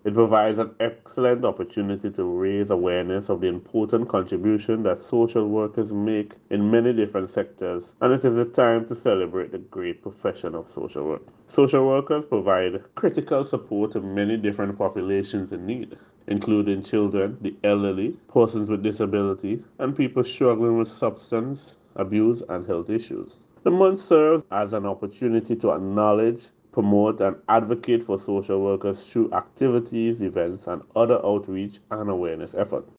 It provides an excellent opportunity to raise awareness of the important contribution that social workers make in many different sectors, and it is a time to celebrate the great profession of social work. Social workers provide critical support to many different populations in need, including children, the elderly, persons with disability, and people struggling with substance abuse and health issues. The month serves as an opportunity to acknowledge, promote, and advocate for social workers through activities, events, and other outreach and awareness efforts.